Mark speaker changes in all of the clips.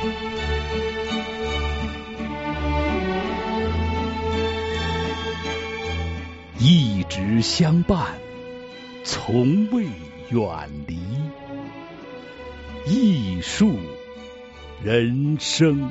Speaker 1: 一直相伴，从未远离。艺术人生。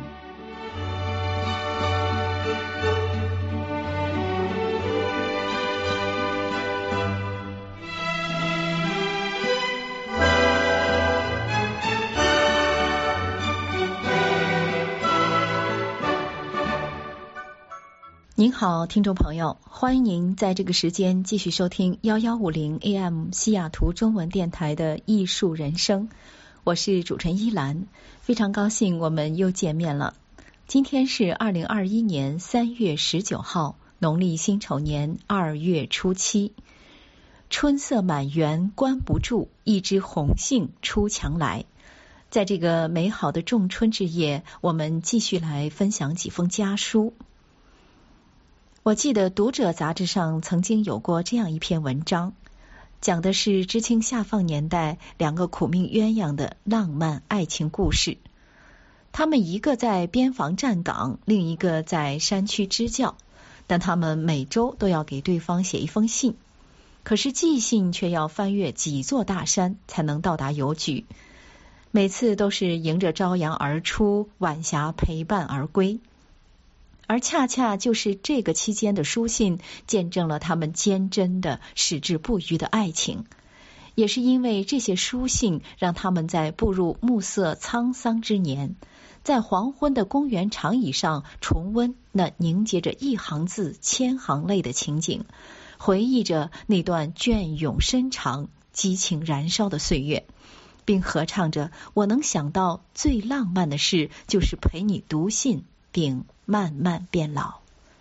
Speaker 2: 您好，听众朋友，欢迎您在这个时间继续收听1150 AM 西雅图中文电台的艺术人生，我是主持人依兰，非常高兴我们又见面了。今天是2021年3月19号，农历辛丑年2月初7。春色满园关不住，一枝红杏出墙来。在这个美好的仲春之夜，我们继续来分享几封家书。我记得《读者》杂志上曾经有过这样一篇文章，讲的是知青下放年代两个苦命鸳鸯的浪漫爱情故事。他们一个在边防站岗，另一个在山区支教，但他们每周都要给对方写一封信，可是寄信却要翻越几座大山才能到达邮局，每次都是迎着朝阳而出，晚霞陪伴而归。而恰恰就是这个期间的书信，见证了他们坚贞的矢志不渝的爱情。也是因为这些书信，让他们在步入暮色沧桑之年，在黄昏的公园长椅上重温那凝结着一行字千行泪的情景，回忆着那段隽永深长激情燃烧的岁月，并合唱着我能想到最浪漫的事，就是陪你读信并慢慢变老。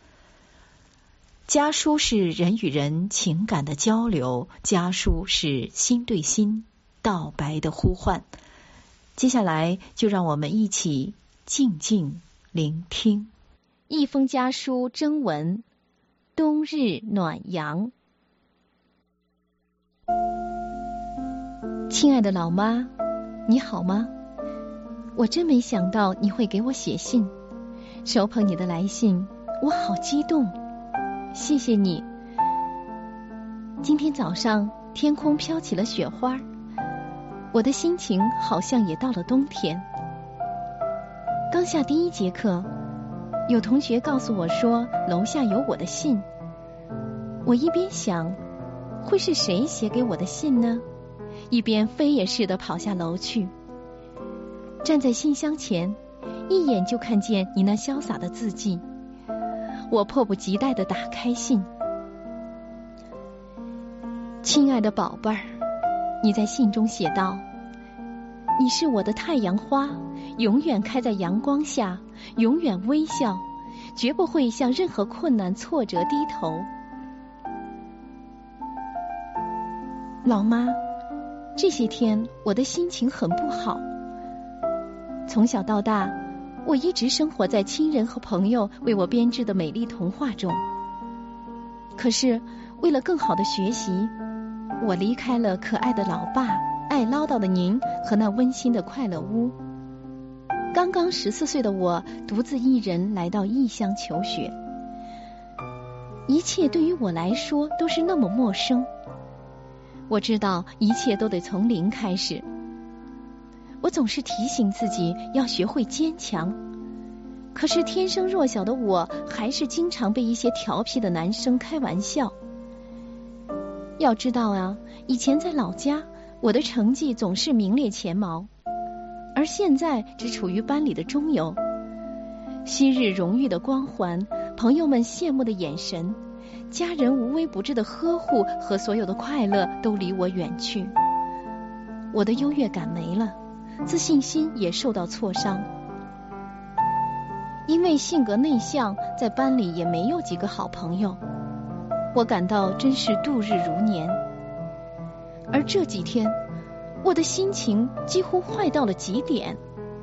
Speaker 2: 家书是人与人情感的交流，家书是心对心道白的呼唤。接下来就让我们一起静静聆听。一封家书征文，冬日暖阳。亲爱的老妈，你好吗？我真没想到你会给我写信，手捧你的来信，我好激动，谢谢你。今天早上天空飘起了雪花，我的心情好像也到了冬天。刚下第一节课，有同学告诉我说楼下有我的信，我一边想会是谁写给我的信呢，一边飞也似的跑下楼去。站在信箱前，一眼就看见你那潇洒的字迹，我迫不及待地打开信。亲爱的宝贝儿，你在信中写道，你是我的太阳花，永远开在阳光下，永远微笑，绝不会向任何困难挫折低头。老妈，这些天我的心情很不好。从小到大，我一直生活在亲人和朋友为我编织的美丽童话中。可是为了更好的学习，我离开了可爱的老爸，爱唠叨的您和那温馨的快乐屋。刚刚14岁的我独自一人来到异乡求学，一切对于我来说都是那么陌生。我知道一切都得从零开始，我总是提醒自己要学会坚强，可是天生弱小的我还是经常被一些调皮的男生开玩笑。要知道啊，以前在老家，我的成绩总是名列前茅，而现在只处于班里的中游。昔日荣誉的光环，朋友们羡慕的眼神，家人无微不至的呵护和所有的快乐都离我远去。我的优越感没了，自信心也受到挫伤。因为性格内向，在班里也没有几个好朋友，我感到真是度日如年。而这几天，我的心情几乎坏到了极点。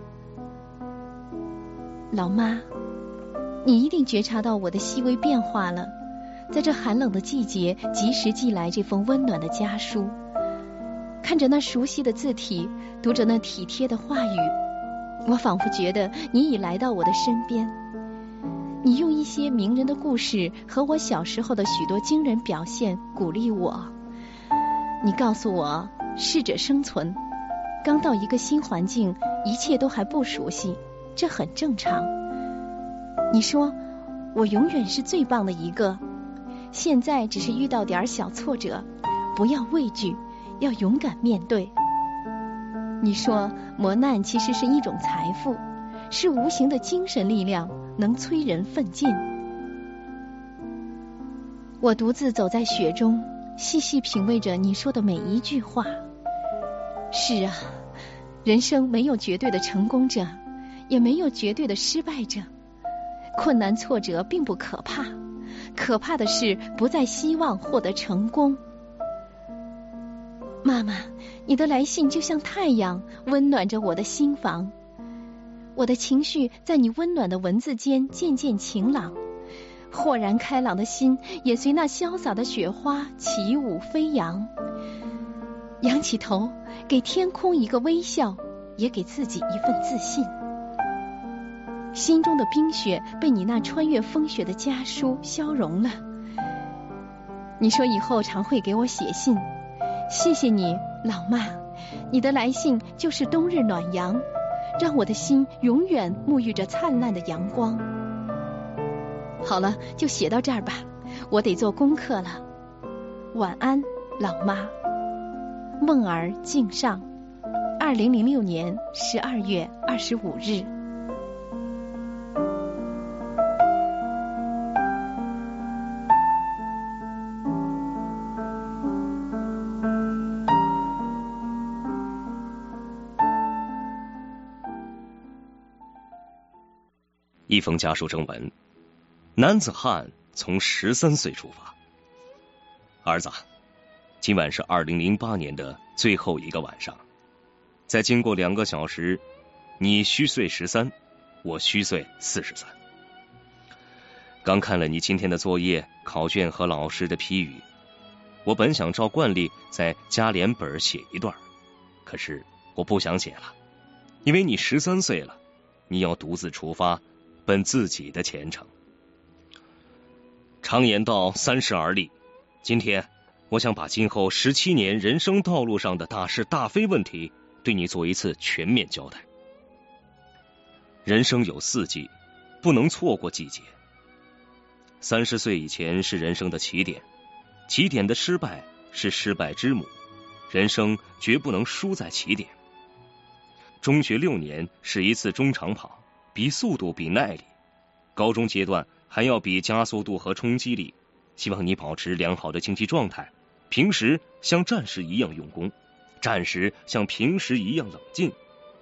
Speaker 2: 老妈，你一定觉察到我的细微变化了，在这寒冷的季节，及时寄来这封温暖的家书，看着那熟悉的字体，读着那体贴的话语， 我仿佛觉得你已来到我的身边，你用一些名人的故事和我小时候的许多惊人表现鼓励我。你告诉我，适者生存，刚到一个新环境，一切都还不熟悉，这很正常。你说我永远是最棒的一个，现在只是遇到点小挫折，不要畏惧，要勇敢面对。你说磨难其实是一种财富，是无形的精神力量，能催人奋进。我独自走在雪中，细细品味着你说的每一句话。是啊，人生没有绝对的成功者，也没有绝对的失败者。困难挫折并不可怕，可怕的是不再希望获得成功。妈妈，你的来信就像太阳，温暖着我的心房。我的情绪在你温暖的文字间渐渐晴朗，豁然开朗的心也随那潇洒的雪花起舞飞扬。仰起头，给天空一个微笑，也给自己一份自信。心中的冰雪被你那穿越风雪的家书消融了。你说以后常会给我写信，谢谢你，老妈，你的来信就是冬日暖阳，让我的心永远沐浴着灿烂的阳光。好了，就写到这儿吧，我得做功课了。晚安，老妈。梦儿敬上，2006年12月25日。
Speaker 3: 一封家书征文，男子汉从13岁出发。儿子，今晚是2008年的最后一个晚上，再经过2个小时，你虚岁13，我虚岁43。刚看了你今天的作业、考卷和老师的批语，我本想照惯例在加连本写一段，可是我不想写了，因为你13岁了，你要独自出发，奔自己的前程。常言道30而立，今天我想把今后17年人生道路上的大是大非问题对你做一次全面交代。人生有4季，不能错过季节。30岁以前是人生的起点，起点的失败是失败之母，人生绝不能输在起点。中学6年是一次中长跑，比速度，比耐力。高中阶段还要比加速度和冲击力，希望你保持良好的竞技状态，平时像战时一样用功，战时像平时一样冷静。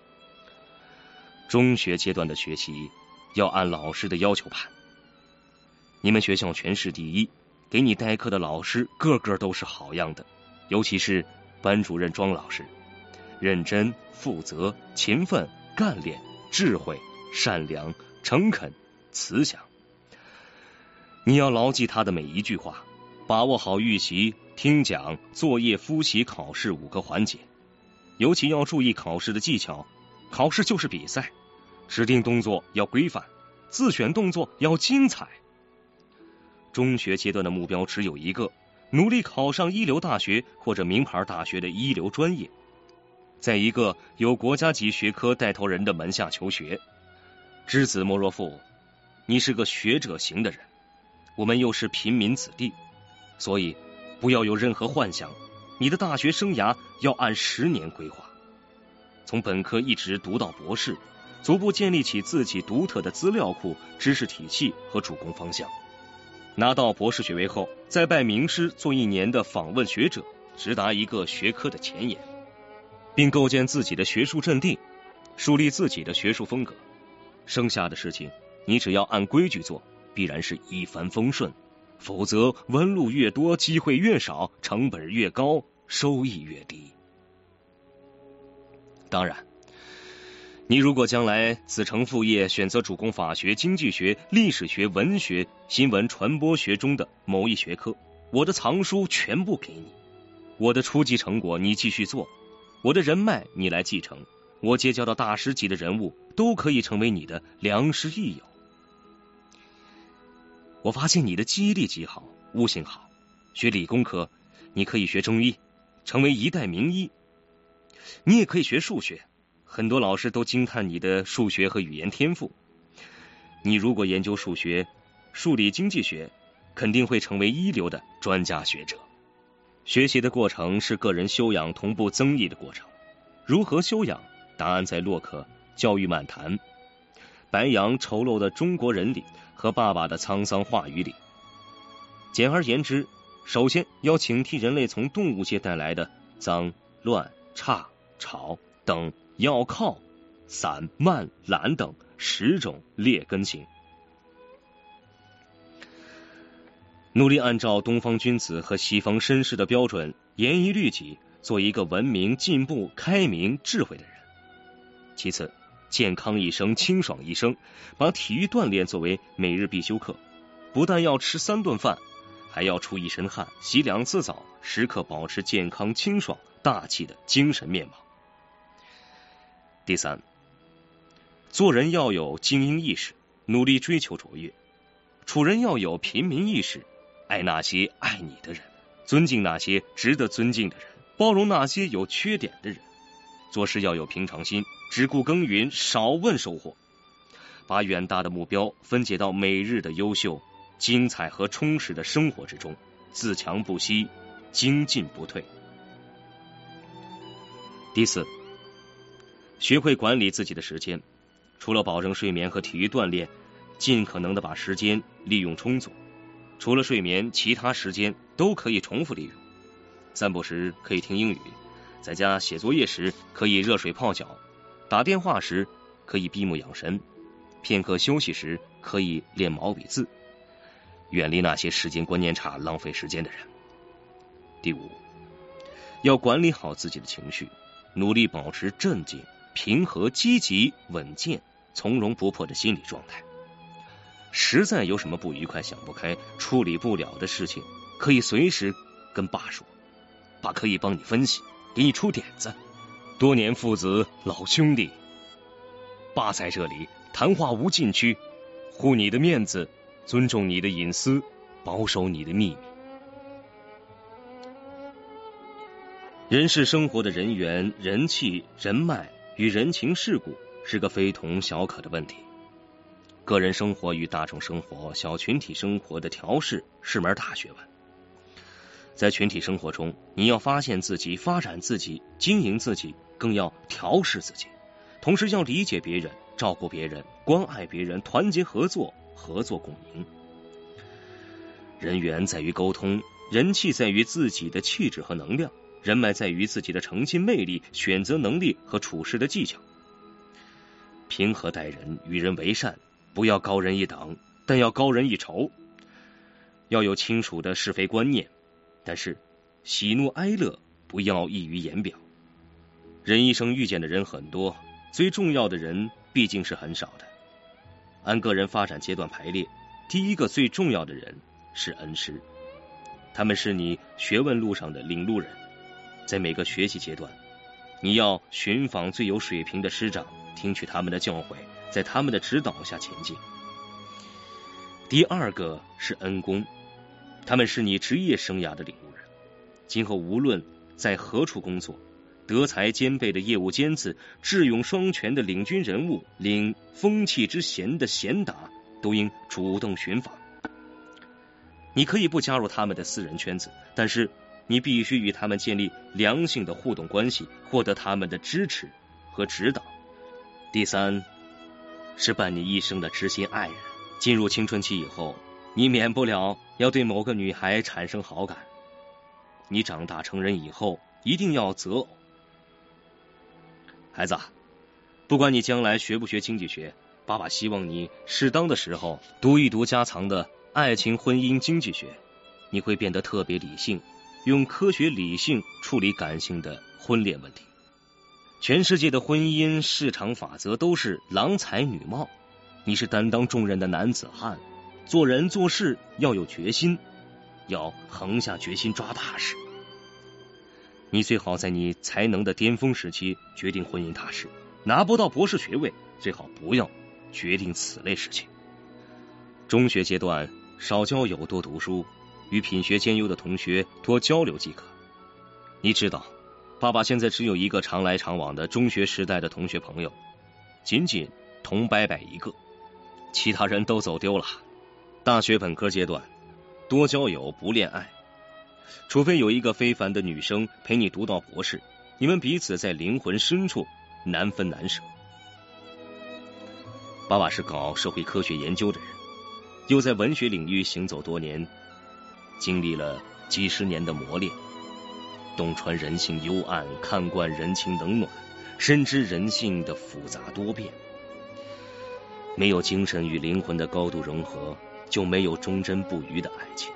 Speaker 3: 中学阶段的学习要按老师的要求办。你们学校全市第一，给你代课的老师个个都是好样的，尤其是班主任庄老师，认真、负责、勤奋、干练、智慧、善良、诚恳、慈祥。你要牢记他的每一句话，把握好预习、听讲、作业、复习、考试5个环节，尤其要注意考试的技巧。考试就是比赛，指定动作要规范，自选动作要精彩。中学阶段的目标只有一个，努力考上一流大学或者名牌大学的一流专业，在一个有国家级学科带头人的门下求学。知子莫若父，你是个学者型的人，我们又是平民子弟，所以不要有任何幻想，你的大学生涯要按10年规划，从本科一直读到博士，逐步建立起自己独特的资料库、知识体系和主攻方向。拿到博士学位后，再拜名师做1年的访问学者，直达一个学科的前沿，并构建自己的学术阵地，树立自己的学术风格。剩下的事情你只要按规矩做，必然是一帆风顺，否则纹路越多，机会越少，成本越高，收益越低。当然，你如果将来子承父业，选择主攻法学、经济学、历史学、文学、新闻传播学中的某一学科，我的藏书全部给你，我的初级成果你继续做，我的人脉你来继承， 我结交到大师级的人物都可以成为你的良师益友。我发现你的记忆力极好，悟性好，学理工科你可以学中医，成为一代名医。你也可以学数学，很多老师都惊叹你的数学和语言天赋。你如果研究数学、数理经济学，肯定会成为一流的专家学者。学习的过程是个人修养同步增益的过程。如何修养？答案在洛克《教育漫谈》、白杨丑陋的中国人里和爸爸的沧桑话语里。简而言之，首先要警惕人类从动物界带来的脏、乱、差、吵等要靠、散、慢、懒等10种劣根性。努力按照东方君子和西方绅士的标准，严以律己，做一个文明、进步、开明、智慧的人。其次，健康一生，清爽一生，把体育锻炼作为每日必修课，不但要吃3顿饭，还要出一身汗，洗2次澡，时刻保持健康、清爽、大气的精神面貌。第三，做人要有精英意识，努力追求卓越；处人要有平民意识，爱那些爱你的人，尊敬那些值得尊敬的人，包容那些有缺点的人。做事要有平常心，只顾耕耘，少问收获。把远大的目标分解到每日的优秀、精彩和充实的生活之中，自强不息，精进不退。第四，学会管理自己的时间，除了保证睡眠和体育锻炼，尽可能的把时间利用充足。除了睡眠，其他时间都可以重复利用。散步时可以听英语，在家写作业时可以热水泡脚，打电话时可以闭目养神，片刻休息时可以练毛笔字，远离那些时间观念差、浪费时间的人。第五，要管理好自己的情绪，努力保持镇静、平和、积极、稳健、从容不迫的心理状态。实在有什么不愉快、想不开、处理不了的事情，可以随时跟爸说，爸可以帮你分析，给你出点子。多年父子老兄弟，爸在这里，谈话无禁区，护你的面子，尊重你的隐私，保守你的秘密。人世生活的人缘、人气、人脉与人情世故是个非同小可的问题。个人生活与大众生活、小群体生活的调试是门大学问。在群体生活中，你要发现自己、发展自己、经营自己，更要调试自己，同时要理解别人、照顾别人、关爱别人、团结合作、合作共赢。人缘在于沟通，人气在于自己的气质和能量，人脉在于自己的诚信魅力、选择能力和处事的技巧。平和待人，与人为善，不要高人一等，但要高人一筹。要有清楚的是非观念，但是喜怒哀乐不要溢于言表。人一生遇见的人很多，最重要的人毕竟是很少的。按个人发展阶段排列，第一个最重要的人是恩师，他们是你学问路上的领路人。在每个学习阶段，你要寻访最有水平的师长，听取他们的教诲，在他们的指导下前进。第二个是恩公，他们是你职业生涯的领路人，今后无论在何处工作，德才兼备的业务尖子，智勇双全的领军人物，领风气之贤的贤达，都应主动寻访。你可以不加入他们的私人圈子，但是你必须与他们建立良性的互动关系，获得他们的支持和指导。第三是伴你一生的知心爱人。进入青春期以后，你免不了要对某个女孩产生好感，你长大成人以后一定要择偶。孩子，不管你将来学不学经济学，爸爸希望你适当的时候读一读家藏的爱情婚姻经济学，你会变得特别理性，用科学理性处理感性的婚恋问题。全世界的婚姻市场法则都是郎才女貌，你是担当重任的男子汉，做人做事要有决心，要横下决心抓大事。你最好在你才能的巅峰时期决定婚姻大事， 拿不到博士学位，最好不要决定此类事情。中学阶段少交友，多读书，与品学兼优的同学多交流即可。你知道，爸爸现在只有一个常来常往的中学时代的同学朋友，仅仅童伯伯一个，其他人都走丢了。大学本科阶段，多交友，不恋爱，除非有一个非凡的女生陪你读到博士，你们彼此在灵魂深处难分难舍。爸爸是搞社会科学研究的人，又在文学领域行走多年，经历了几十年的磨练，洞穿人性幽暗，看惯人情冷暖，深知人性的复杂多变。没有精神与灵魂的高度融合，就没有忠贞不渝的爱情。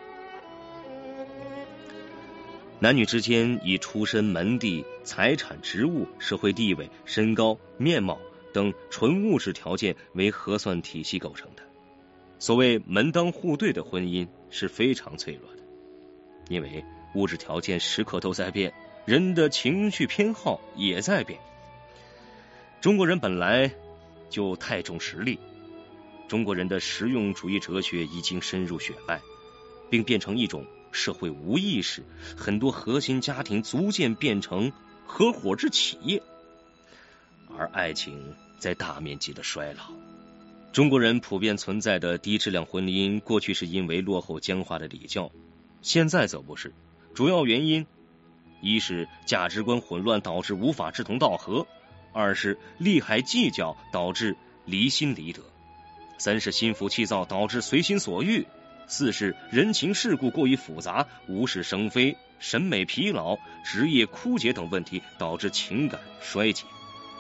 Speaker 3: 男女之间以出身、门第、财产、职务、社会地位、身高、面貌等纯物质条件为核算体系构成的。所谓门当户对的婚姻是非常脆弱的，因为物质条件时刻都在变，人的情绪偏好也在变。中国人本来就太重实力，中国人的实用主义哲学已经深入血脉，并变成一种社会无意识，很多核心家庭逐渐变成合伙制企业，而爱情在大面积的衰老。中国人普遍存在的低质量婚姻，过去是因为落后僵化的礼教，现在则不是。主要原因，一是价值观混乱导致无法志同道合，二是利害计较导致离心离德，三是心浮气躁导致随心所欲，四是人情世故过于复杂，无事生非，审美疲劳，职业枯竭等问题导致情感衰竭。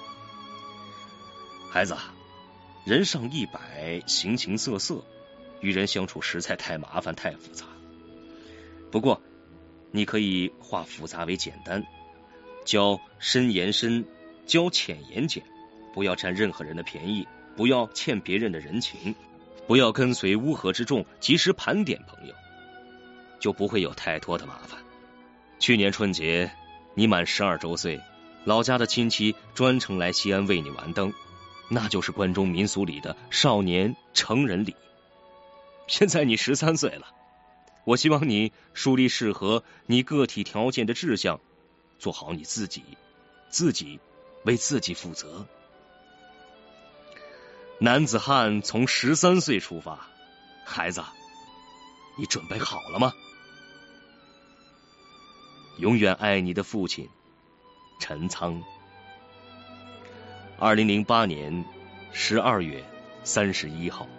Speaker 3: 孩子，人上100，形形色色，与人相处实在太麻烦太复杂。不过你可以化复杂为简单，教深言深，教浅言简，不要占任何人的便宜，不要欠别人的人情，不要跟随乌合之众，及时盘点朋友，就不会有太多的麻烦。去年春节你满12周岁，老家的亲戚专程来西安为你玩灯，那就是关中民俗里的少年成人礼。现在你13岁了，我希望你树立适合你个体条件的志向，做好你自己，自己为自己负责。男子汉从13岁出发，孩子，你准备好了吗？永远爱你的父亲，陈仓。2008年12月31号。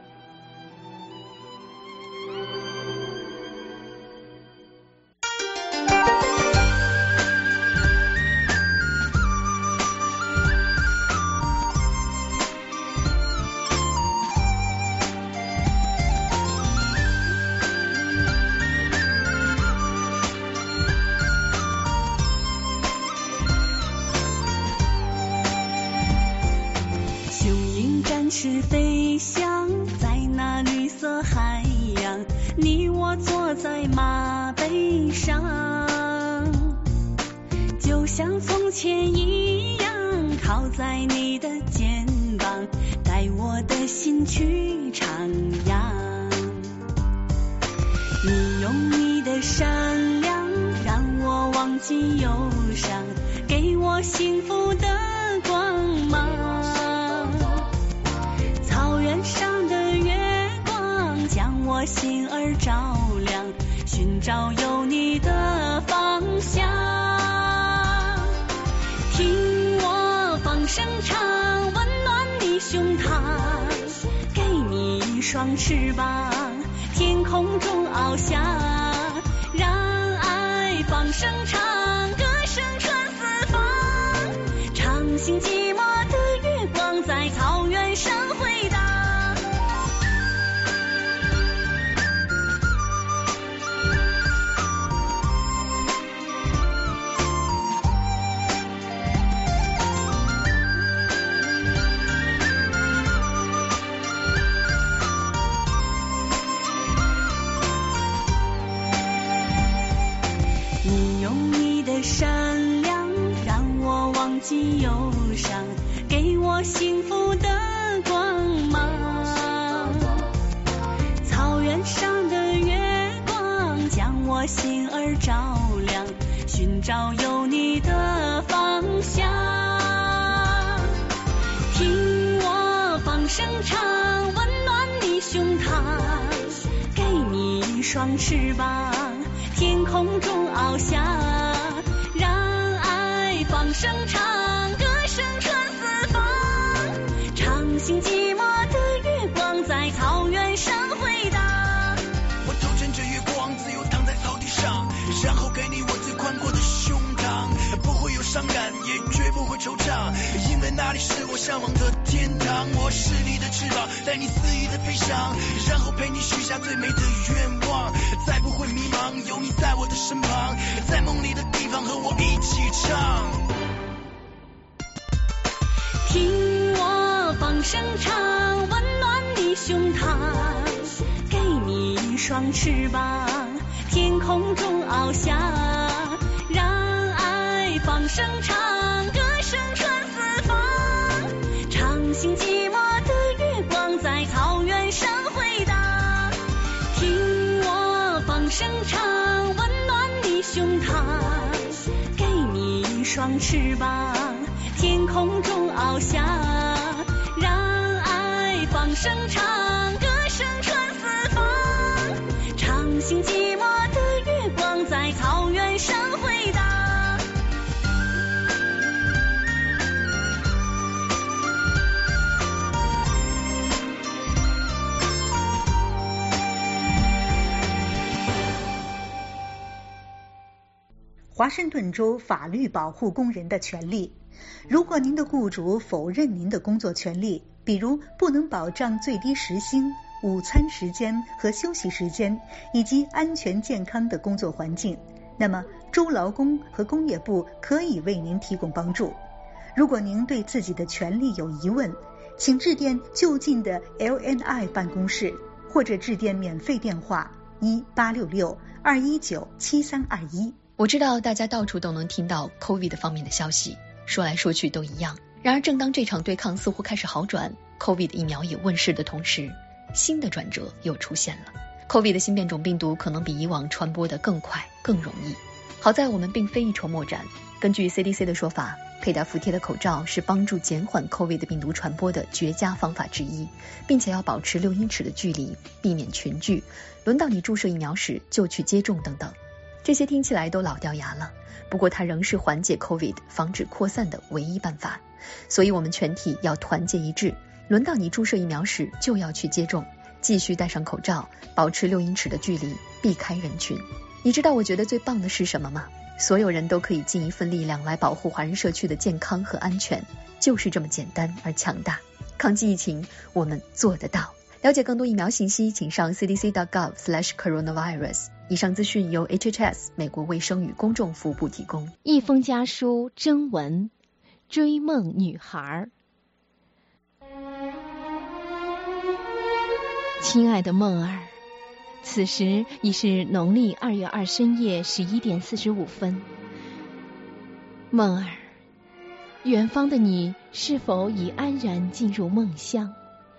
Speaker 4: 是飞翔在那绿色海洋，你我坐在马背上，就像从前一样，靠在你的肩膀，带我的心去徜徉。你用你的善良让我忘记忧伤，给我幸福的光芒。草原上的月光将我心儿照亮，寻找有你的方向。听我放声唱，温暖你胸膛，给你一双翅膀，天空中翱翔，让爱放声唱，歌声传四方，唱醒寂寞的月光，在草原上回荡。你用你的善良让我忘记忧伤，给我我幸福的光芒。草原上的月光将我心儿照亮，寻找有你的方向。听我放声唱，温暖你胸膛，给你一双翅膀，天空中翱翔，让爱放声唱，歌声传四方。唱醒寂寞的月光，在草原上回荡。
Speaker 5: 我头枕着月光，自由躺在草地上，然后给你我最宽阔的胸膛，不会有伤感，也绝不会惆怅，因为那里是我向往的天堂。我是你的翅膀，带你肆意的飞翔，然后陪你许下最美的愿望，再不会迷茫，有你在我的身旁，在梦里的地方和我一起唱。
Speaker 4: 听我放声唱，温暖你胸膛，给你一双翅膀，天空中翱翔，让爱放声唱，歌声传四方。唱醒寂寞的月光，在草原上回荡。听我放声唱，温暖你胸膛，给你一双翅膀，天空中翱翔，让爱放声唱，歌声传四方。唱醒寂寞的月光，在草原上回荡。
Speaker 6: 华盛顿州法律保护工人的权利。如果您的雇主否认您的工作权利，比如不能保障最低时薪、午餐时间和休息时间，以及安全健康的工作环境，那么州劳工和工业部可以为您提供帮助。如果您对自己的权利有疑问，请致电就近的 LNI 办公室，或者致电免费电话1866-219-7321。
Speaker 2: 我知道大家到处都能听到 COVID 方面的消息，说来说去都一样。然而正当这场对抗似乎开始好转， COVID 疫苗也问世的同时，新的转折又出现了。 COVID 的新变种病毒可能比以往传播的更快更容易。好在我们并非一筹莫展，根据 CDC 的说法，佩戴服帖的口罩是帮助减缓 COVID 的病毒传播的绝佳方法之一，并且要保持6英尺的距离，避免群聚，轮到你注射疫苗时就去接种等等。这些听起来都老掉牙了，不过它仍是缓解 COVID 防止扩散的唯一办法。所以我们全体要团结一致，轮到你注射疫苗时就要去接种，继续戴上口罩，保持6英尺的距离，避开人群。你知道我觉得最棒的是什么吗？所有人都可以尽一份力量来保护华人社区的健康和安全，就是这么简单而强大。抗击疫情，我们做得到。了解更多疫苗信息，请上 cdc.gov/coronavirus。以上资讯由 HHS 美国卫生与公众服务部提供。
Speaker 7: 一封家书征文，追梦女孩。亲爱的梦儿，此时已是农历2月2深夜11点45分。梦儿，远方的你是否已安然进入梦乡？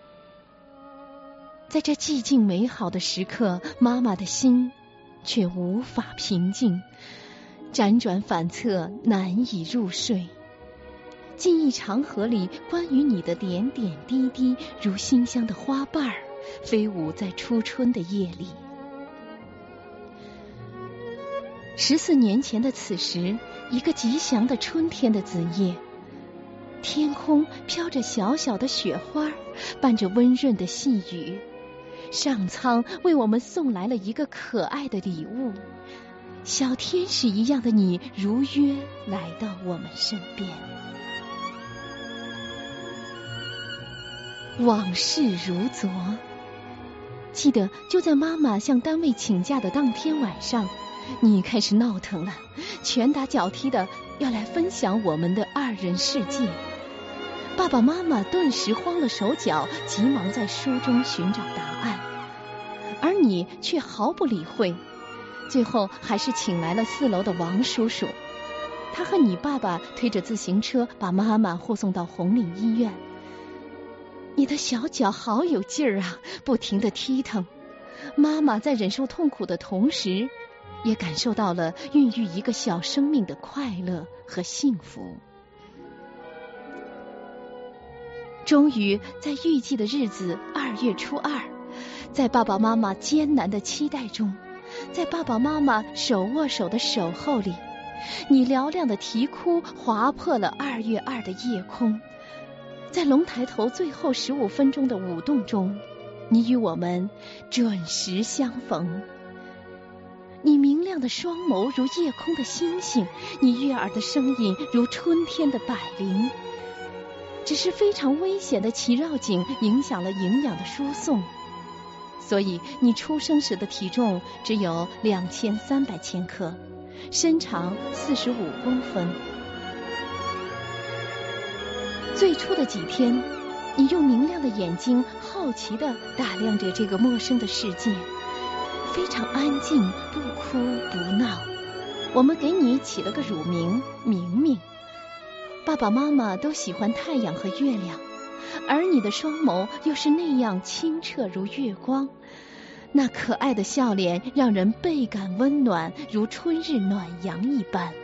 Speaker 7: 在这寂静美好的时刻，妈妈的心却无法平静，辗转反侧，难以入睡。记忆长河里关于你的点点滴滴，如馨香的花瓣儿，飞舞在初春的夜里。14年前的此时，一个吉祥的春天的子夜，天空飘着小小的雪花，伴着温润的细雨。上苍为我们送来了一个可爱的礼物，小天使一样的你如约来到我们身边。往事如昨，记得就在妈妈向单位请假的当天晚上，你开始闹腾了，拳打脚踢的要来分享我们的2人世界。爸爸妈妈顿时慌了手脚，急忙在书中寻找答案，而你却毫不理会，最后还是请来了4楼的王叔叔。 他和你爸爸推着自行车把妈妈护送到红岭医院。你的小脚好有劲儿啊，不停地踢腾。妈妈在忍受痛苦的同时，也感受到了孕育一个小生命的快乐和幸福。终于在预计的日子2月初2，在爸爸妈妈艰难的期待中，在爸爸妈妈手握手的守候里，你嘹亮的啼哭划破了2月2的夜空。在龙抬头最后15分钟的舞动中，你与我们准时相逢。你明亮的双眸如夜空的星星，你悦耳的声音如春天的百灵。只是非常危险的脐绕颈影响了营养的输送，所以你出生时的体重只有2300千克，身长45公分。最初的几天，你用明亮的眼睛好奇地打量着这个陌生的世界，非常安静，不哭不闹。我们给你起了个乳名明明。爸爸妈妈都喜欢太阳和月亮，而你的双眸又是那样清澈如月光，那可爱的笑脸让人倍感温暖，如春日暖阳一般。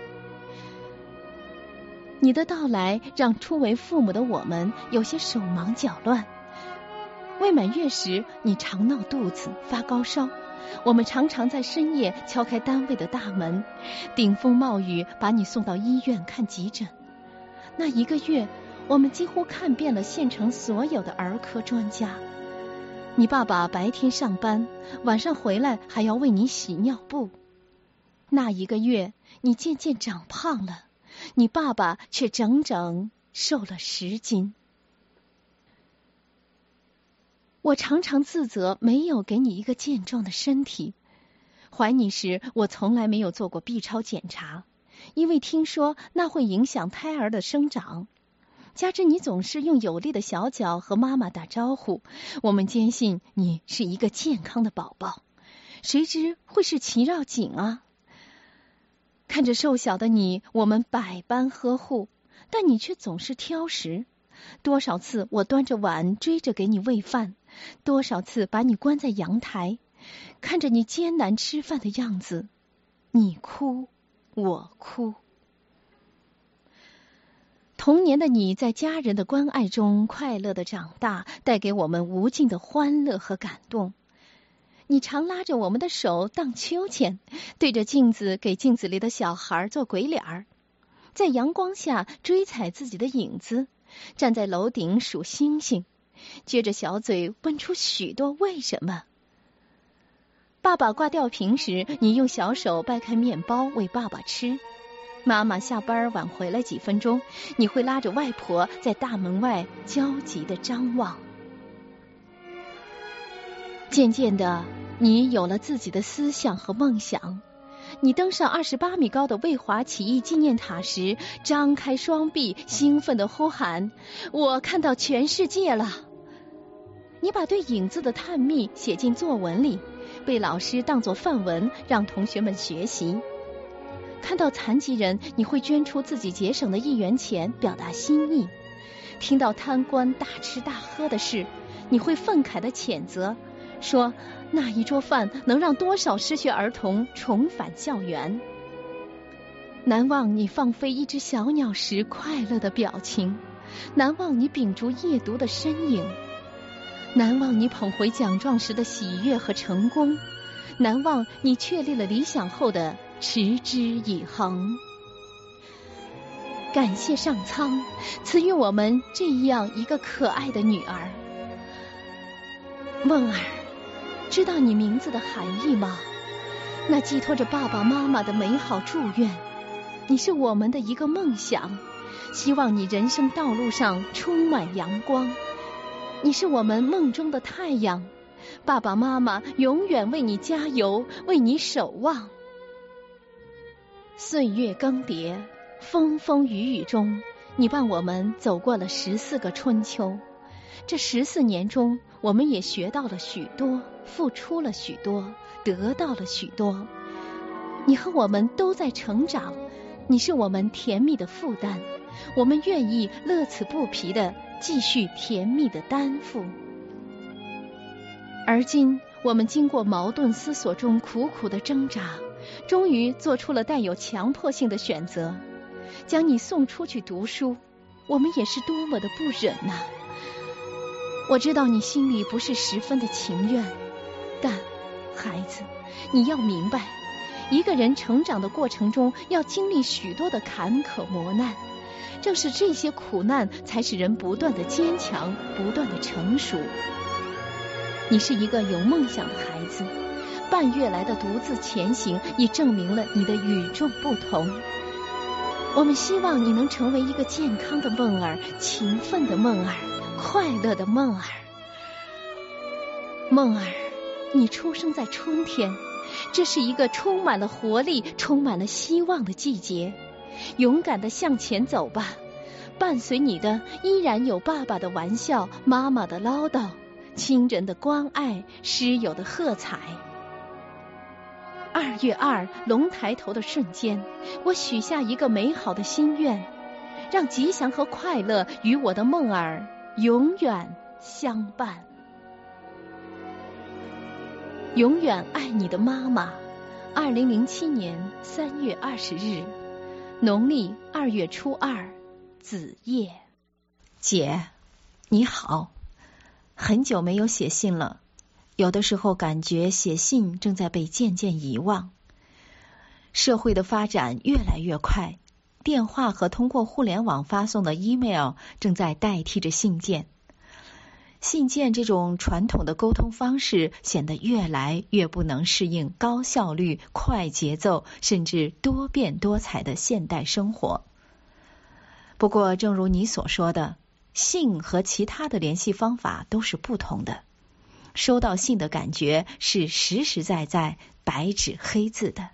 Speaker 7: 你的到来让初为父母的我们有些手忙脚乱。未满月时，你常闹肚子发高烧，我们常常在深夜敲开单位的大门，顶风冒雨把你送到医院看急诊。那1个月，我们几乎看遍了县城所有的儿科专家。你爸爸白天上班，晚上回来还要为你洗尿布。那1个月，你渐渐长胖了，你爸爸却整整瘦了10斤。我常常自责没有给你一个健壮的身体。怀你时，我从来没有做过 B 超检查，因为听说那会影响胎儿的生长。加之你总是用有力的小脚和妈妈打招呼，我们坚信你是一个健康的宝宝，谁知会是脐绕颈啊！看着瘦小的你，我们百般呵护，但你却总是挑食。多少次我端着碗追着给你喂饭，多少次把你关在阳台，看着你艰难吃饭的样子，你哭我哭。童年的你在家人的关爱中快乐的长大，带给我们无尽的欢乐和感动。你常拉着我们的手荡秋千，对着镜子给镜子里的小孩做鬼脸儿，在阳光下追踩自己的影子，站在楼顶数星星，撅着小嘴问出许多为什么。爸爸挂吊瓶时，你用小手掰开面包喂爸爸吃。妈妈下班晚回来几分钟，你会拉着外婆在大门外焦急地张望。渐渐的，你有了自己的思想和梦想。你登上28米高的卫华起义纪念塔时，张开双臂，兴奋地呼喊：“我看到全世界了！”你把对影子的探秘写进作文里，被老师当作范文让同学们学习。看到残疾人，你会捐出自己节省的1元钱表达心意。听到贪官大吃大喝的事，你会愤慨地谴责，说那一桌饭能让多少失学儿童重返校园。难忘你放飞一只小鸟时快乐的表情，难忘你秉烛夜读的身影，难忘你捧回奖状时的喜悦和成功，难忘你确立了理想后的持之以恒。感谢上苍赐予我们这样一个可爱的女儿。梦儿，知道你名字的含义吗？那寄托着爸爸妈妈的美好祝愿。你是我们的一个梦想，希望你人生道路上充满阳光。你是我们梦中的太阳，爸爸妈妈永远为你加油，为你守望。岁月更迭，风风雨雨中，你伴我们走过了14个春秋。这14年中，我们也学到了许多，付出了许多，得到了许多。你和我们都在成长， 你是我们甜蜜的负担，我们愿意乐此不疲地继续甜蜜的担负。而今我们经过矛盾思索中苦苦的挣扎，终于做出了带有强迫性的选择，将你送出去读书，我们也是多么的不忍呐！我知道你心里不是十分的情愿，但孩子，你要明白，一个人成长的过程中要经历许多的坎坷磨难，正是这些苦难才使人不断的坚强，不断的成熟。你是一个有梦想的孩子，半月来的独自前行也证明了你的与众不同。我们希望你能成为一个健康的梦儿，勤奋的梦儿，快乐的梦儿。梦儿，你出生在春天，这是一个充满了活力、充满了希望的季节。勇敢地向前走吧，伴随你的依然有爸爸的玩笑、妈妈的唠叨、亲人的关爱、师友的喝彩。2月2龙抬头的瞬间，我许下一个美好的心愿，让吉祥和快乐与我的梦儿永远相伴。永远爱你的妈妈。2007年3月20日，农历2月初2，子夜。
Speaker 2: 姐，你好，很久没有写信了。有的时候感觉写信正在被渐渐遗忘。社会的发展越来越快，电话和通过互联网发送的 email 正在代替着信件。信件这种传统的沟通方式显得越来越不能适应高效率、快节奏，甚至多变多彩的现代生活。不过，正如你所说的，信和其他的联系方法都是不同的。收到信的感觉是实实在在、白纸黑字的。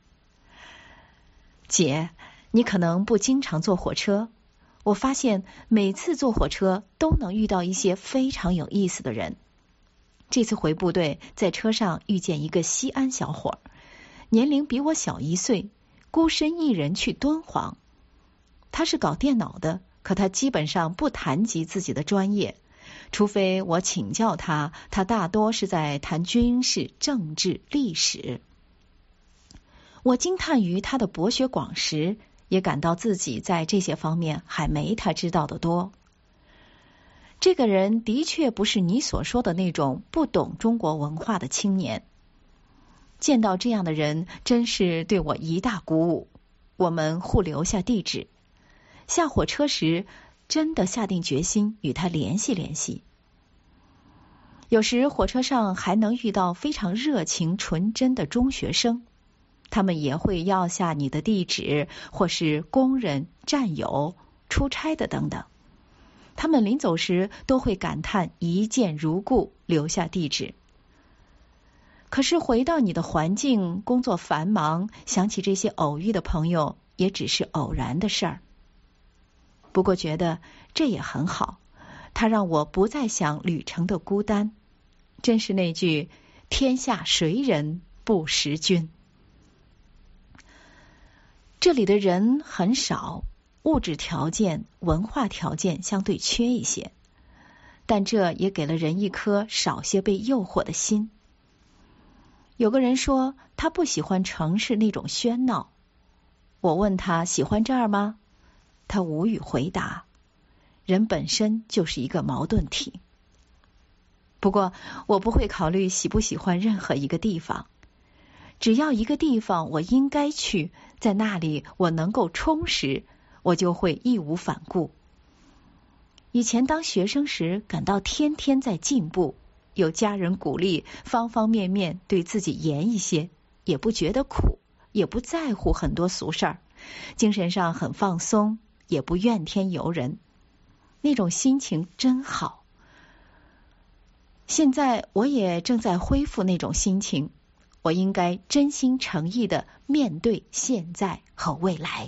Speaker 2: 姐，你可能不经常坐火车，我发现每次坐火车都能遇到一些非常有意思的人。这次回部队，在车上遇见一个西安小伙，年龄比我小1岁，孤身一人去敦煌。他是搞电脑的，可他基本上不谈及自己的专业。除非我请教他，他大多是在谈军事、政治、历史。我惊叹于他的博学广识，也感到自己在这些方面还没他知道的多。这个人的确不是你所说的那种不懂中国文化的青年。见到这样的人，真是对我一大鼓舞。我们互留下地址，下火车时真的下定决心与他联系联系。有时火车上还能遇到非常热情纯真的中学生，他们也会要下你的地址，或是工人、战友、出差的等等。他们临走时都会感叹一见如故，留下地址。可是回到你的环境，工作繁忙，想起这些偶遇的朋友，也只是偶然的事儿。不过觉得这也很好，它让我不再想旅程的孤单。真是那句天下谁人不识君。这里的人很少，物质条件、文化条件相对缺一些，但这也给了人一颗少些被诱惑的心。有个人说他不喜欢城市那种喧闹，我问他喜欢这儿吗？他无语回答，人本身就是一个矛盾体。不过我不会考虑喜不喜欢任何一个地方，只要一个地方我应该去，在那里我能够充实，我就会义无反顾。以前当学生时感到天天在进步，有家人鼓励，方方面面对自己严一些，也不觉得苦，也不在乎很多俗事儿，精神上很放松，也不怨天尤人，那种心情真好。现在我也正在恢复那种心情，我应该真心诚意地面对现在和未来。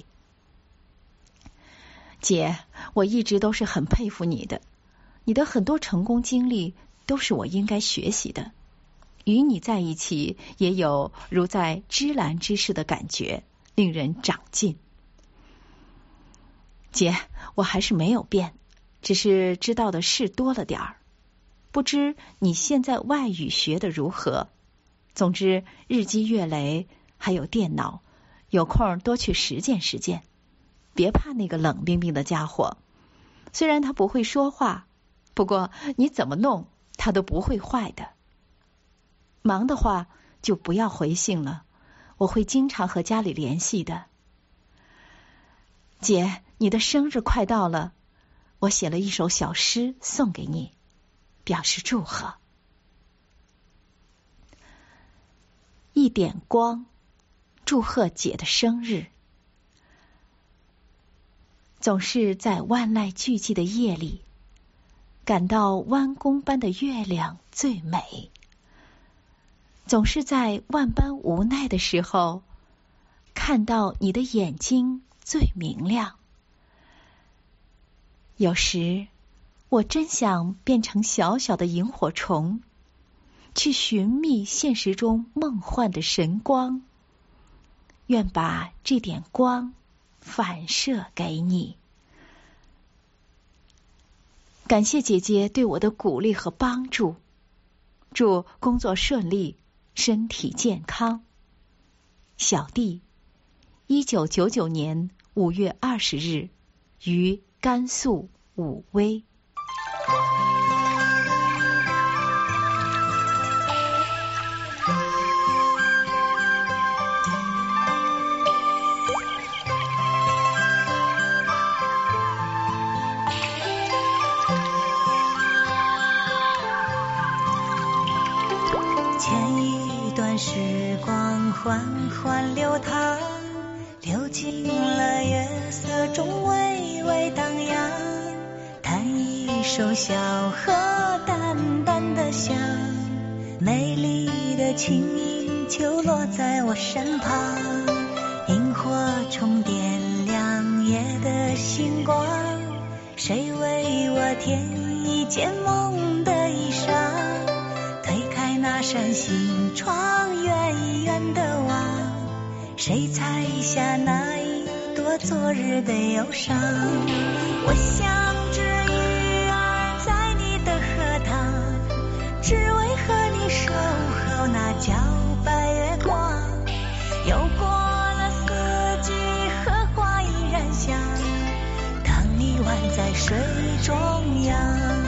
Speaker 2: 姐，我一直都是很佩服你的，你的很多成功经历都是我应该学习的。与你在一起，也有如在芝兰之室的感觉，令人长进。 姐，我还是没有变，只是知道的事多了点儿。不知你现在外语学得如何？总之，日积月累，还有电脑，有空多去实践实践。别怕那个冷冰冰的家伙，虽然他不会说话，不过你怎么弄，他都不会坏的。忙的话就不要回信了，我会经常和家里联系的。姐，你的生日快到了，我写了一首小诗送给你，表示祝贺。一点光，祝贺姐的生日。总是在万籁俱寂的夜里，感到弯弓般的月亮最美。总是在万般无奈的时候，看到你的眼睛最明亮。有时我真想变成小小的萤火虫，去寻觅现实中梦幻的神光，愿把这点光反射给你。感谢姐姐对我的鼓励和帮助，祝工作顺利，身体健康。小弟，1999年5月20日于甘肃武威。
Speaker 4: 前一段时光缓缓流淌，流进了月色中微微荡漾，弹一首小河淡淡的香，美丽的轻音就落在我身旁，萤火虫点亮夜的星光，谁为我添一件梦的衣裳，推开那扇心窗，远远的望，谁采下那一朵昨日的忧伤。我像只鱼儿在你的荷塘，只为和你守候那皎白月光，又过了四季，荷花依然香，当你宛在水中央。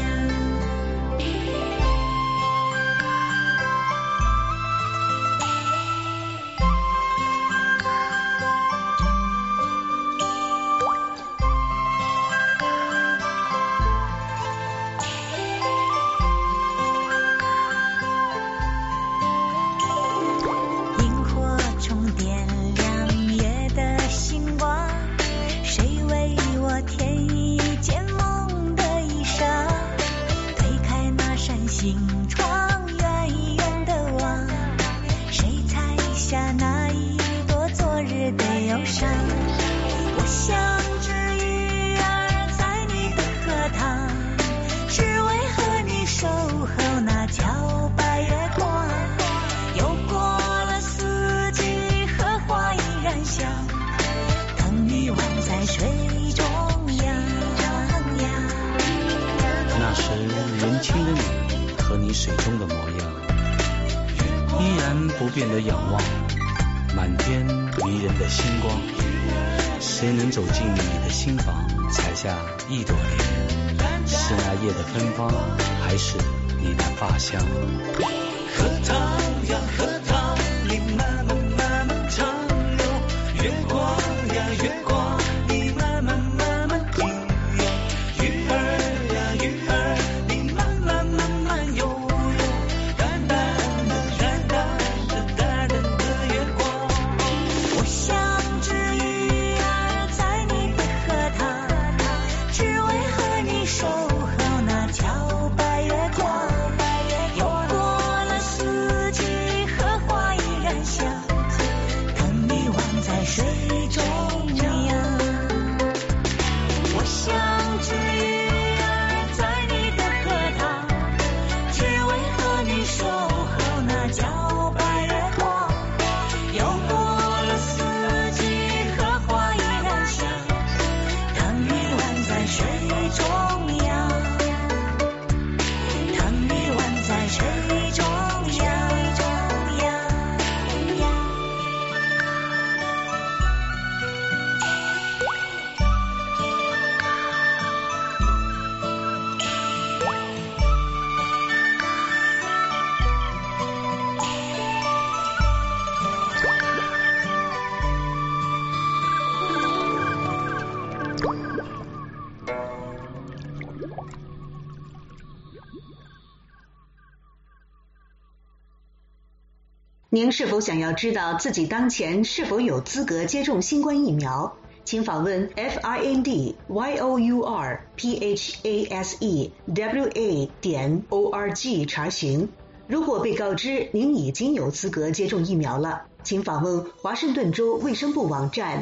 Speaker 8: 水中的模样，依然不变的仰望满天迷人的星光。谁能走进你的心房，采下一朵莲？是那夜的芬芳，还是你的发香？
Speaker 5: 荷塘呀荷塘，你慢慢慢慢长流，月光呀月光，你慢慢慢慢低游。鱼儿呀鱼儿，你慢慢慢慢游游，淡淡的淡淡的淡淡的月光。
Speaker 4: 我像只鱼儿在你的荷塘，只为和你守候那皎白月光。又过了四季，荷重要，糖与丸在水中摇。
Speaker 6: 您是否想要知道自己当前是否有资格接种新冠疫苗？请访问 FINDYOURPHASEWA.org 查询。如果被告知您已经有资格接种疫苗了，请访问华盛顿州卫生部网站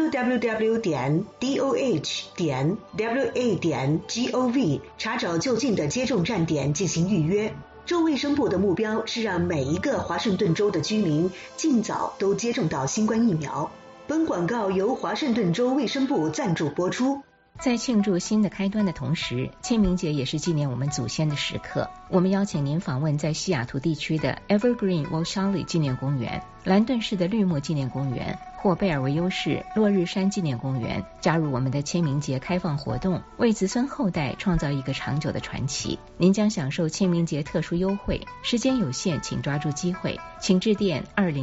Speaker 6: www.doh.wa.gov 查找就近的接种站点进行预约。州卫生部的目标是让每一个华盛顿州的居民尽早都接种到新冠疫苗。本广告由华盛顿州卫生部赞助播出。
Speaker 2: 在庆祝新的开端的同时，清明节也是纪念我们祖先的时刻。我们邀请您访问在西雅图地区的 Evergreen Walshaley 纪念公园、兰顿市的绿木纪念公园或贝尔维优市落日山纪念公园，加入我们的清明节开放活动，为子孙后代创造一个长久的传奇。您将享受清明节特殊优惠，时间有限，请抓住机会，请致电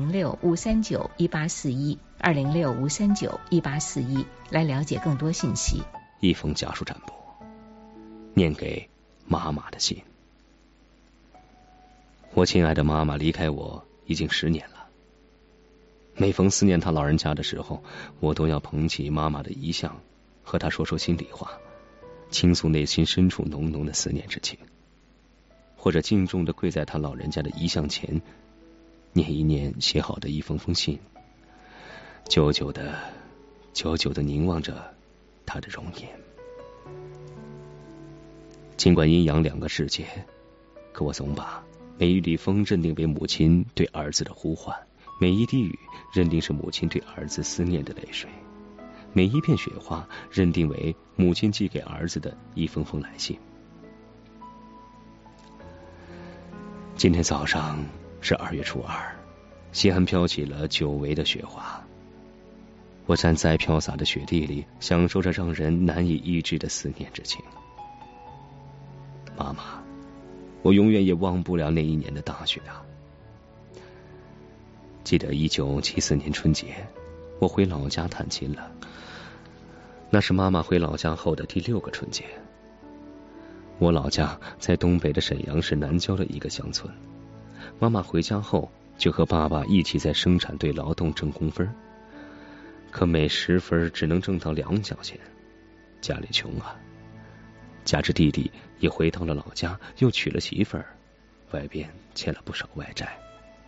Speaker 2: 206-539-1841 来了解更多信息。
Speaker 3: 一封家书占卜，念给妈妈的信。我亲爱的妈妈离开我已经10年了，每逢思念她老人家的时候，我都要捧起妈妈的遗像，和她说说心里话，倾诉内心深处浓浓的思念之情，或者敬重地跪在她老人家的遗像前，念一念写好的一封信，久久地凝望着他的容颜。尽管阴阳两个世界，可我总把每一缕风认定为母亲对儿子的呼唤，每一滴雨认定是母亲对儿子思念的泪水，每一片雪花认定为母亲寄给儿子的一封封来信。今天早上是2月初2，西安飘起了久违的雪花。我站在飘洒的雪地里，享受着让人难以抑制的思念之情。妈妈，我永远也忘不了那一年的大雪啊！记得1974年春节，我回老家探亲了。那是妈妈回老家后的第6个春节。我老家在东北的沈阳市南郊的一个乡村。妈妈回家后就和爸爸一起在生产队劳动挣工分，可每10分只能挣到2角钱，家里穷啊。加之弟弟也回到了老家，又娶了媳妇儿，外边欠了不少外债。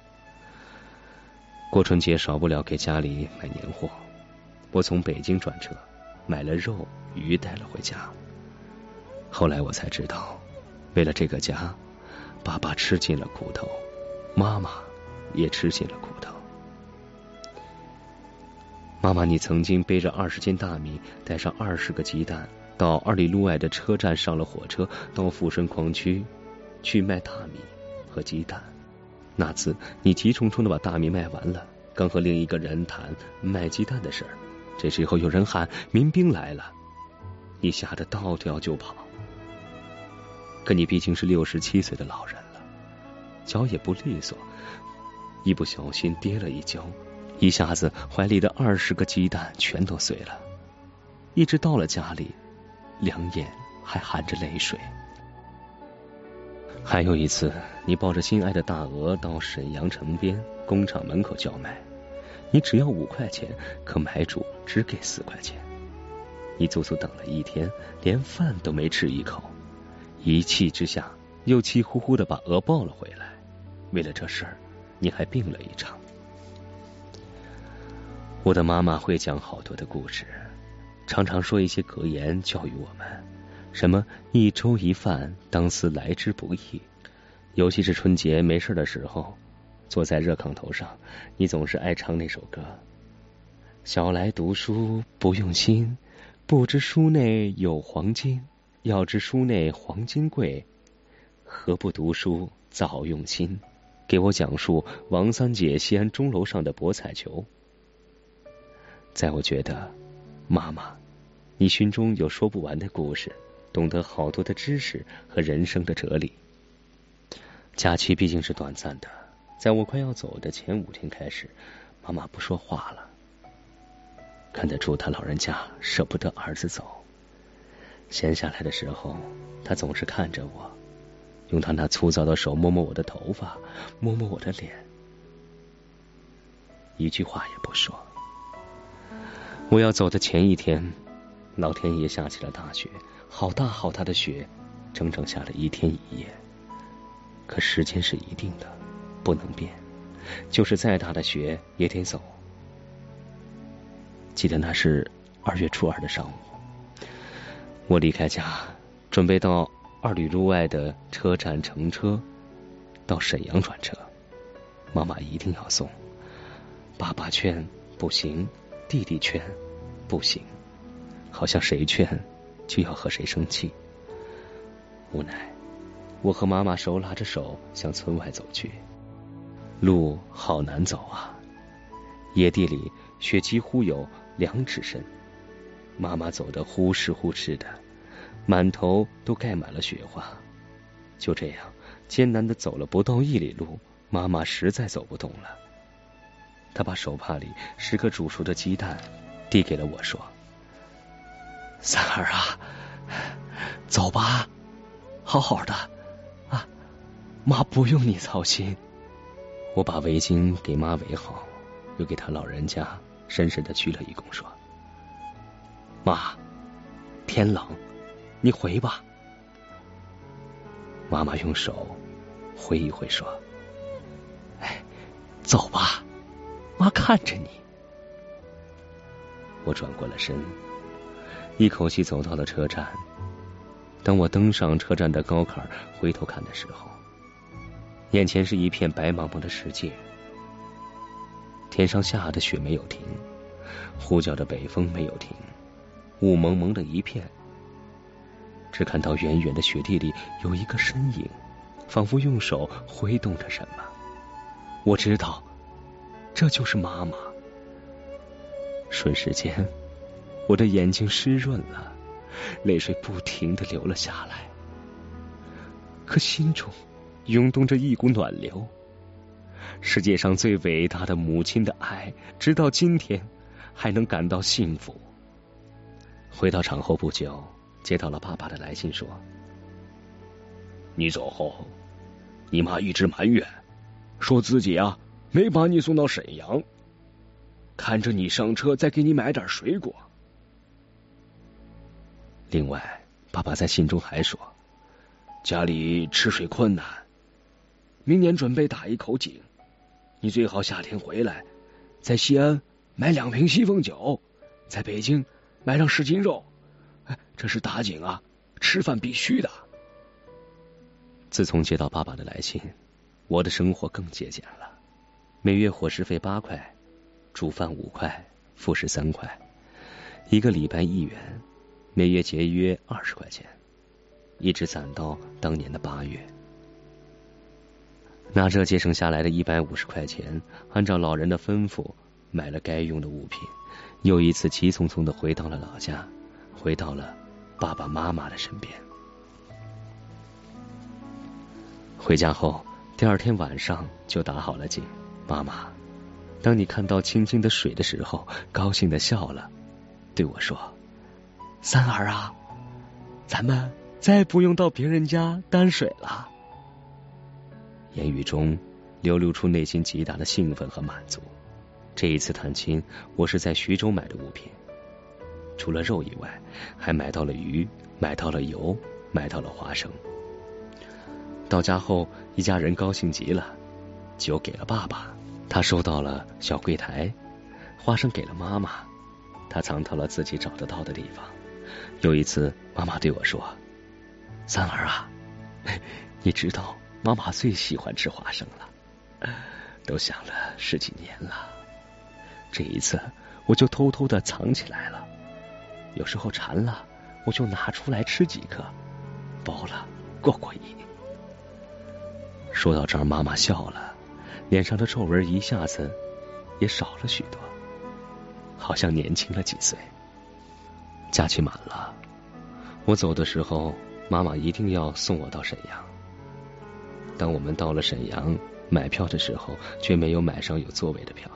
Speaker 3: 过春节少不了给家里买年货，我从北京转车买了肉鱼带了回家。后来我才知道，为了这个家，爸爸吃尽了苦头，妈妈也吃尽了苦头。妈妈，你曾经背着20斤大米，带上20个鸡蛋，到2里路外的车站上了火车，到富顺矿区去卖大米和鸡蛋。那次你急冲冲的把大米卖完了，刚和另一个人谈卖鸡蛋的事儿，这时候有人喊民兵来了，你吓得倒跳就跑。可你毕竟是67岁的老人了，脚也不利索，一不小心跌了一跤，一下子怀里的20个鸡蛋全都碎了。一直到了家里，两眼还含着泪水。还有一次，你抱着心爱的大鹅到沈阳城边工厂门口叫卖，你只要5块钱，可买主只给4块钱。你足足等了1天，连饭都没吃一口，一气之下又气呼呼的把鹅抱了回来。为了这事儿，你还病了一场。我的妈妈会讲好多的故事，常常说一些格言教育我们，什么1粥1饭，当思来之不易。尤其是春节没事的时候，坐在热炕头上，你总是爱唱那首歌：小来读书不用心，不知书内有黄金， 要知书内黄金贵，何不读书早用心，给我讲述王三姐西安钟楼上的博彩球。在我觉得，妈妈，你心中有说不完的故事，懂得好多的知识和人生的哲理。假期毕竟是短暂的，在我快要走的前5天开始，妈妈不说话了。看得出她老人家舍不得儿子走。闲下来的时候，她总是看着我，用她那粗糙的手摸摸我的头发，摸摸我的脸，一句话也不说。我要走的前一天，老天爷下起了大雪，好大好大的雪，整整下了1天1夜。可时间是一定的，不能变，就是再大的雪也得走。记得那是2月初2的上午，我离开家，准备到2里路外的车站乘车到沈阳转车。妈妈一定要送，爸爸劝不行，弟弟劝不行，好像谁劝就要和谁生气。无奈我和妈妈手拉着手向村外走去，路好难走啊，野地里雪几乎有2尺深，妈妈走得呼哧呼哧的，满头都盖满了雪花。就这样艰难地走了不到1里路，妈妈实在走不动了。她把手帕里10个煮熟的鸡蛋递给了我，说：三儿啊，走吧，好好的啊，妈不用你操心。我把围巾给妈围好，又给她老人家深深地鞠了一躬，说：妈，天冷，你回吧。妈妈用手挥一挥，说：哎，走吧，妈看着你。我转过了身，一口气走到了车站。当我登上车站的高坎，回头看的时候，眼前是一片白茫茫的世界。天上下的雪没有停，呼啸的北风没有停，雾蒙蒙的一片。只看到远远的雪地里有一个身影，仿佛用手挥动着什么。我知道，这就是妈妈。瞬时间，我的眼睛湿润了，泪水不停地流了下来，可心中涌动着一股暖流。世界上最伟大的母亲的爱，直到今天还能感到幸福。回到厂后不久，接到了爸爸的来信，说：你走后，你妈一直埋怨，说自己啊没把你送到沈阳，看着你上车再给你买点水果。另外，爸爸在信中还说，家里吃水困难，明年准备打一口井，你最好夏天回来，在西安买2瓶西凤酒，在北京买上10斤肉，这是打井啊，吃饭必须的。自从接到爸爸的来信，我的生活更节俭了，每月伙食费8块，煮饭5块，副食3块，1个礼拜1元，每月节约20块钱，一直攒到当年的8月。拿着节省下来的150块钱，按照老人的吩咐买了该用的物品，又一次急匆匆地回到了老家，回到了爸爸妈妈的身边。回家后，第2天晚上就打好了井。妈妈，当你看到清清的水的时候，高兴地笑了，对我说：三儿啊，咱们再不用到别人家担水了。言语中流露出内心极大的兴奋和满足。这一次探亲，我是在徐州买的物品，除了肉以外，还买到了鱼，买到了油，买到了花生。到家后，一家人高兴极了，酒给了爸爸，他收到了小柜台；花生给了妈妈，他藏到了自己找得到的地方。有一次，妈妈对我说：三儿啊，你知道妈妈最喜欢吃花生了，都想了10几年了。这一次我就偷偷的藏起来了，有时候馋了我就拿出来吃几颗，饱了过过瘾。说到这儿，妈妈笑了，脸上的皱纹一下子也少了许多，好像年轻了几岁。假期满了，我走的时候，妈妈一定要送我到沈阳。当我们到了沈阳买票的时候，却没有买上有座位的票。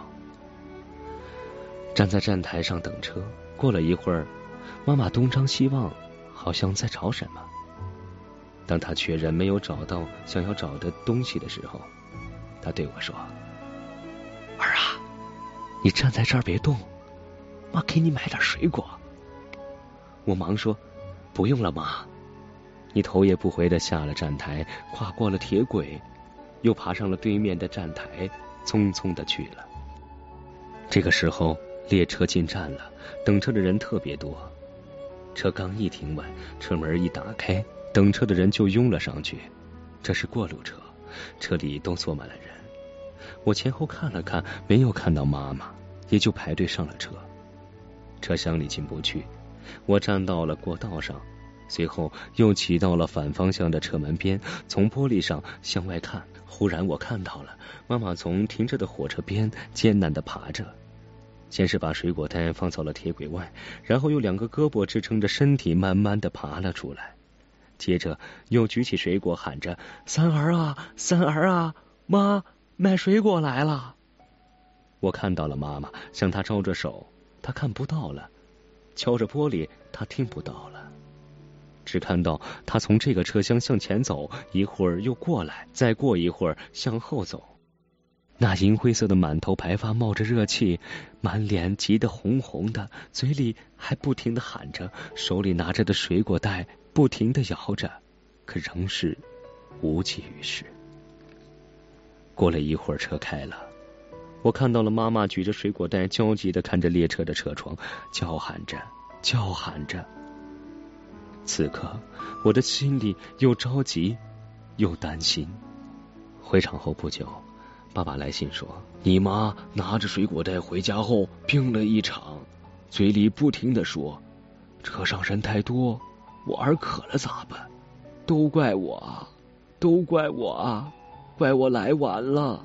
Speaker 3: 站在站台上等车，过了一会儿，妈妈东张西望，好像在找什么。当她确认没有找到想要找的东西的时候，她对我说：“儿啊，你站在这儿别动，妈给你买点水果。”我忙说：“不用了妈。”你头也不回地下了站台，跨过了铁轨，又爬上了对面的站台，匆匆地去了。这个时候列车进站了，等车的人特别多。车刚一停稳，车门一打开，等车的人就拥了上去。这是过路车，车里都坐满了人。我前后看了看，没有看到妈妈，也就排队上了车。车厢里进不去，我站到了过道上，随后又骑到了反方向的车门边，从玻璃上向外看。忽然我看到了妈妈从停着的火车边艰难地爬着，先是把水果袋放到了铁轨外，然后用2个胳膊支撑着身体慢慢地爬了出来，接着又举起水果喊着：“三儿啊，三儿啊，妈卖水果来了。”我看到了妈妈，向她招着手，她看不到了；敲着玻璃，她听不到了。只看到她从这个车厢向前走，一会儿又过来，再过一会儿向后走。那银灰色的满头白发冒着热气，满脸急得红红的，嘴里还不停地喊着，手里拿着的水果袋不停地摇着，可仍是无济于事。过了一会儿，车开了，我看到了妈妈举着水果袋，焦急地看着列车的车窗，叫喊着叫喊着。此刻我的心里又着急又担心。回场后不久，爸爸来信说，你妈拿着水果袋回家后病了一场，嘴里不停地说，车上人太多，我儿渴了咋办？都怪我啊，都怪我啊，怪我来晚了。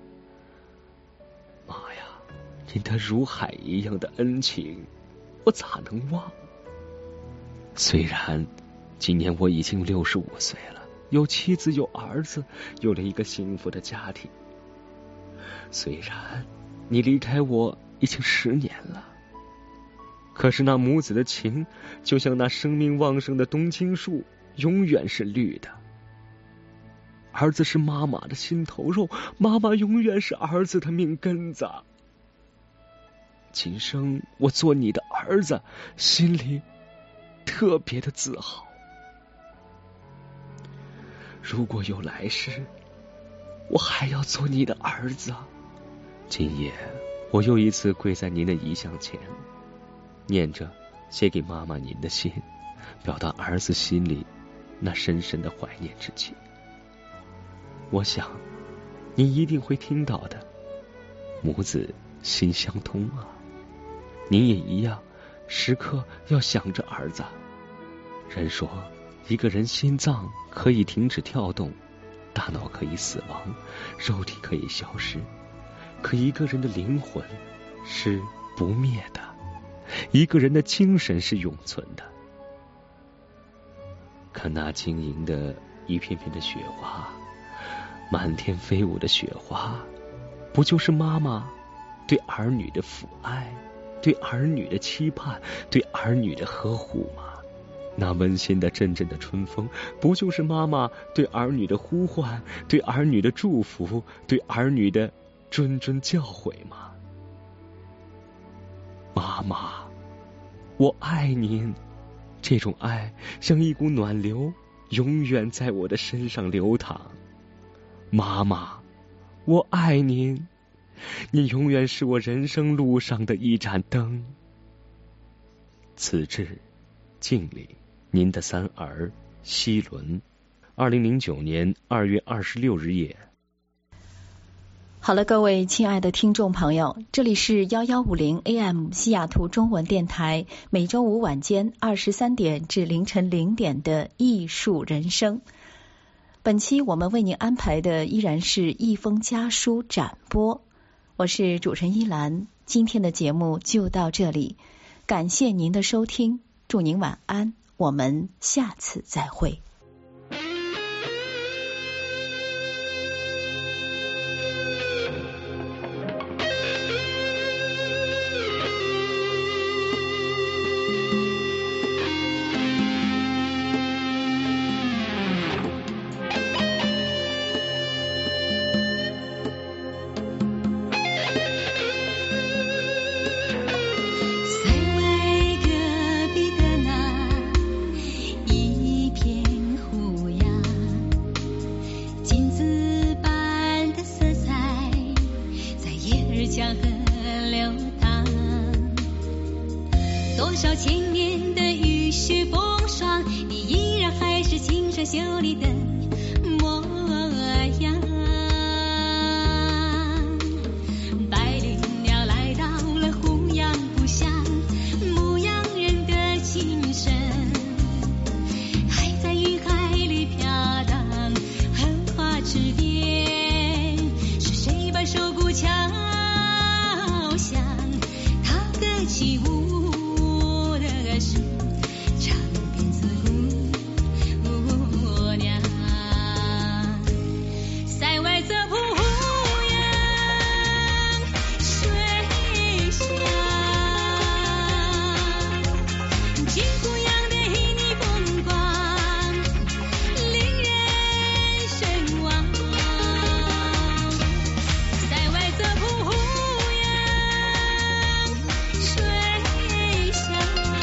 Speaker 3: 妈呀，您的如海一样的恩情，我咋能忘？虽然今年我已经65岁了，有妻子有儿子，有了一个幸福的家庭。虽然你离开我已经10年了，可是那母子的情就像那生命旺盛的冬青树，永远是绿的。儿子是妈妈的心头肉，妈妈永远是儿子的命根子。今生我做你的儿子，心里特别的自豪。如果有来世，我还要做你的儿子。今夜我又一次跪在您的遗像前，念着写给妈妈您的信，表达儿子心里那深深的怀念之情。我想您一定会听到的，母子心相通啊。您也一样，时刻要想着儿子。人说一个人心脏可以停止跳动，大脑可以死亡，肉体可以消失，可一个人的灵魂是不灭的，一个人的精神是永存的。看那晶莹的一片片的雪花，满天飞舞的雪花，不就是妈妈对儿女的抚爱，对儿女的期盼，对儿女的呵护吗？那温馨的阵阵的春风，不就是妈妈对儿女的呼唤，对儿女的祝福，对儿女的谆谆教诲吗？妈妈，我爱您，这种爱像一股暖流，永远在我的身上流淌。妈妈，我爱您，你永远是我人生路上的一盏灯。此致敬礼，您的三儿西伦，2009年2月26日夜。
Speaker 2: 好了，各位亲爱的听众朋友，这里是1150 AM 西雅图中文电台，每周五晚间23点至凌晨0点的艺术人生。本期我们为您安排的依然是一封家书展播，我是主持人依兰，今天的节目就到这里，感谢您的收听，祝您晚安，我们下次再会。
Speaker 4: 多少千年的雨雪风霜，你依然还是青春秀丽的模样。百灵鸟来到了胡杨故乡，牧羊人的琴声还在云海里飘荡，荷花池边是谁把手鼓敲响，他歌起舞是长辫子姑娘，塞外泽浦阳水乡，金湖洋的旖旎风光令人神往，塞外泽浦阳水乡，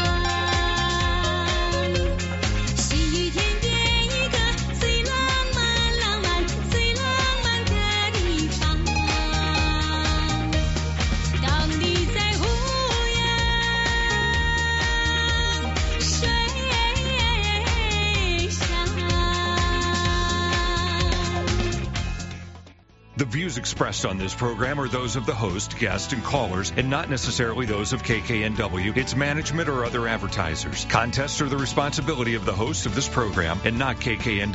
Speaker 9: The views expressed on this program are those of the host, guests, and callers, and not necessarily those of KKNW, its management, or other advertisers. Contests are the responsibility of the host of this program and not KKNW.